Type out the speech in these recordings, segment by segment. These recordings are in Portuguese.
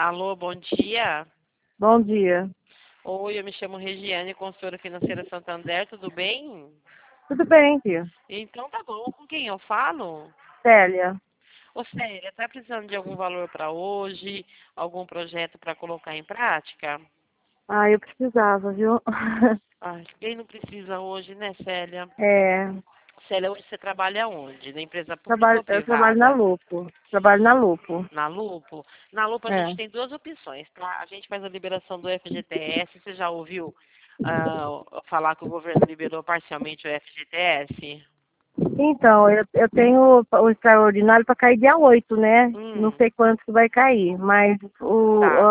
Alô, bom dia. Bom dia. Oi, eu me chamo Regiane, consultora financeira Santander, tudo bem? Tudo bem, tia? Então tá bom, com quem eu falo? Célia. Ô Célia, tá precisando de algum valor para hoje? Algum projeto para colocar em prática? Ah, eu precisava, viu? Ai, quem não precisa hoje, né, Célia? É, Célia, hoje você trabalha onde? Na empresa pública ou eu trabalho na privada? Lupo. Trabalho na Lupo. Na Lupo? Na Lupo a gente É. tem duas opções, tá? A gente faz a liberação do FGTS. Você já ouviu falar que o governo liberou parcialmente o FGTS? Então, eu tenho o extraordinário para cair dia 8, né? Não Hum, sei quanto que vai cair, mas tá.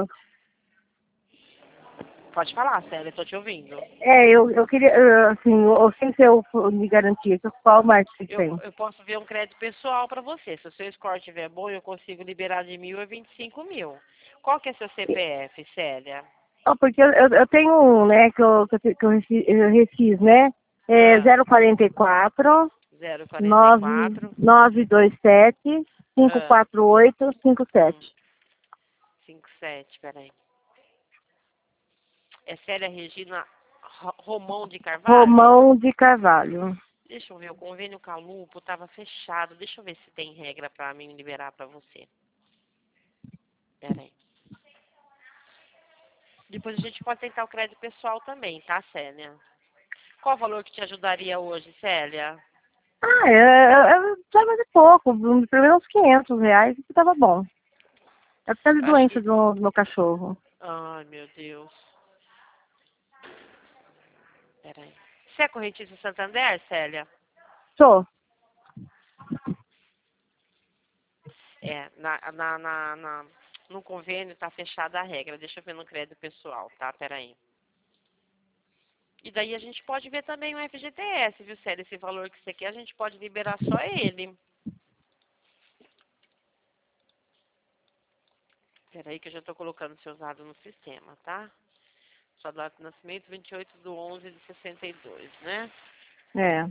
Pode falar, Célia, eu tô te ouvindo. eu queria, assim, sem ser o fundo de garantia, qual mais que Eu, tem? eu posso ver um crédito pessoal para você. Se o seu score estiver bom, eu consigo liberar de 1.000 a 25 mil. Qual que é seu CPF, Célia? Porque eu tenho um, né, eu refiz, né? É Ah, 044 044. 927 Ah, 548 57. 57, peraí. É Célia Regina Romão de Carvalho? Romão de Carvalho. Deixa eu ver, o convênio Calupo estava fechado. Deixa eu ver se tem regra para mim liberar para você. Peraí. Depois a gente pode tentar o crédito pessoal também, tá, Célia? Qual o valor que te ajudaria hoje, Célia? Precisava de pouco, pelo menos uns R$ 500, que tava bom. É por causa da Acho doença que. do meu cachorro. Ai, meu Deus. Peraí. Você é correntista Santander, Célia? Sou. É, no convênio tá fechada a regra. Deixa eu ver no crédito pessoal, tá? Peraí. E daí a gente pode ver também o FGTS, viu, Célia? Esse valor que você quer, a gente pode liberar só ele. Peraí que eu já tô colocando seus dados no sistema, tá? Sua data de nascimento, 28/11/62, né? É.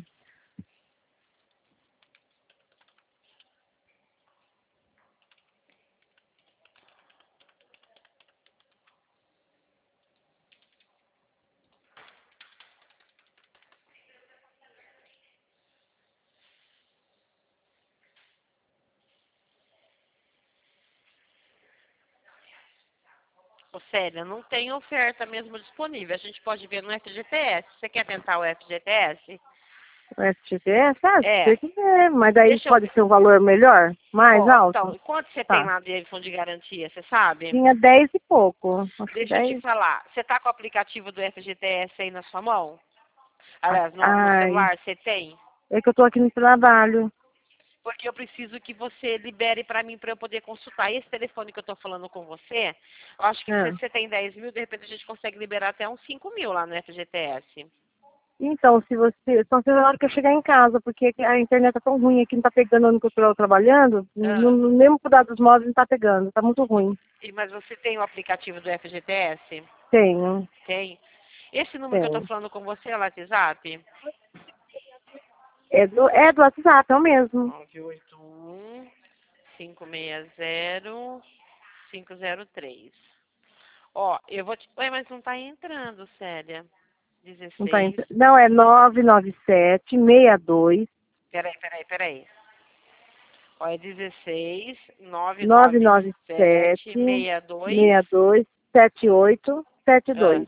Ô, Célia, não tem oferta mesmo disponível. A gente pode ver no FGTS. Você quer tentar o FGTS? O FGTS, se É. você quiser, mas daí Deixa eu pode ver. ser um valor melhor, mais Ó, então, alto. quanto você tem Tá. lá de fundo de garantia, você sabe? Tinha 10 e pouco. Acho que Deixa eu te 10. falar. Você tá com o aplicativo do FGTS aí na sua mão? Aliás, no Ai, celular, você tem? é que eu tô aqui no trabalho. Porque eu preciso que você libere para mim para eu poder consultar. Esse telefone que eu estou falando com você, eu acho que se É. você tem 10 mil, de repente a gente consegue liberar até uns 5 mil lá no FGTS. Então, só se na hora que eu chegar em casa, porque a internet tá tão ruim aqui, não tá pegando onde que eu tô trabalhando, Ah, mesmo com dados móveis não tá pegando, tá muito ruim. mas você tem o aplicativo do FGTS? Tenho, Tem. Esse número que eu estou tenho. falando com você é o WhatsApp? É do WhatsApp, é o mesmo. 981-560-503. Ó, eu vou te... Ué, mas não tá entrando, Célia. Não, tá 16. não, é 997 62 Peraí. Ó, é 16 997 997 62. 62 78 Ah, 72.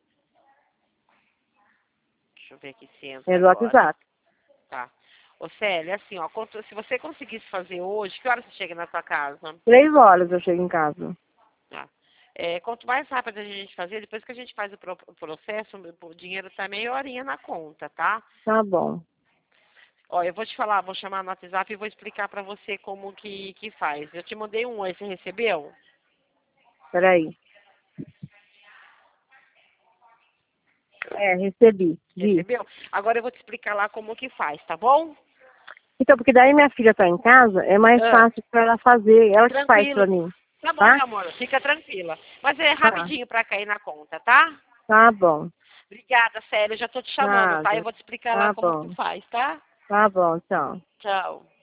deixa eu ver aqui se entra É do agora. WhatsApp. Tá. Ô, Célia, assim, ó, se você conseguisse fazer hoje, que hora você chega na sua casa? 3 horas eu chego em casa. Tá. É, quanto mais rápido a gente fazer, depois que a gente faz o processo, o dinheiro tá meia horinha na conta, tá? Tá bom. Ó, eu vou te falar, vou chamar no WhatsApp e vou explicar pra você como que faz. Eu te mandei um oi, você recebeu? Peraí. Recebi. Vi. Recebeu? Agora eu vou te explicar lá como que faz, tá bom? Então, porque daí minha filha tá em casa, é mais Ah, fácil para ela fazer, ela que faz tranquilo. pra mim, Tá bom, tá? meu amor, fica tranquila. Mas é Tá, rapidinho pra cair na conta, tá? tá bom. Obrigada, Célia, eu já tô te chamando, tá? Eu Nada. vou te explicar lá Tá como que bom. faz, tá? Tá bom, tchau. Tchau.